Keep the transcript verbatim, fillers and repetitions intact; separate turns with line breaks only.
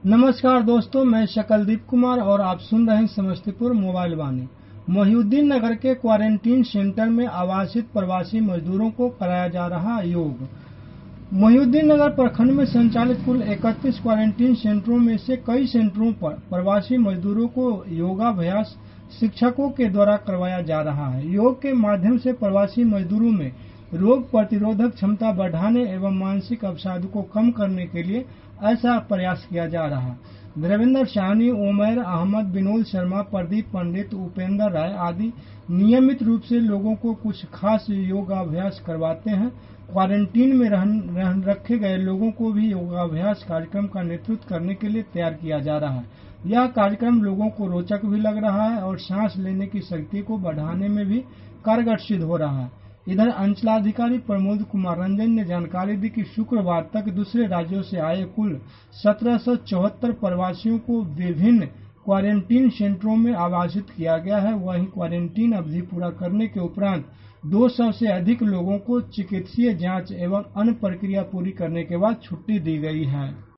नमस्कार दोस्तों, मैं शकलदीप कुमार और आप सुन रहे हैं समस्तीपुर मोबाइल वाणी। मोहिउद्दीन नगर के क्वारंटीन सेंटर में आवासित प्रवासी मजदूरों को कराया जा रहा योग। मोहिउद्दीन नगर प्रखंड में संचालित कुल इकतीस क्वारंटीन सेंटरों में से कई सेंटरों पर प्रवासी मजदूरों को योगाभ्यास शिक्षकों के द्वारा करवाया जा रहा है। योग के माध्यम से प्रवासी मजदूरों में रोग प्रतिरोधक क्षमता बढ़ाने एवं मानसिक अवसाद को कम करने के लिए ऐसा प्रयास किया जा रहा है। देवेंद्र साहनी, उमैर अहमद, विनोद शर्मा, प्रदीप पंडित, उपेंद्र राय आदि नियमित रूप से लोगों को कुछ खास योगाभ्यास करवाते हैं। क्वारंटीन में रह, रह, रखे गए लोगों को भी योगाभ्यास कार्यक्रम का नेतृत्व करने के लिए तैयार किया जा रहा है। यह कार्यक्रम लोगों को रोचक भी लग रहा है और सांस लेने की शक्ति को बढ़ाने में भी कारगर सिद्ध हो रहा है। इधर अंचलाधिकारी प्रमोद कुमार रंजन ने जानकारी दी कि शुक्रवार तक दूसरे राज्यों से आए कुल सत्रह सौ चौहत्तर प्रवासियों को विभिन्न क्वारंटीन सेंटरों में आवासित किया गया है। वहीं क्वारंटीन अवधि पूरा करने के उपरांत दो सौ से अधिक लोगों को चिकित्सीय जांच एवं अन्य प्रक्रिया पूरी करने के बाद छुट्टी दी गई है।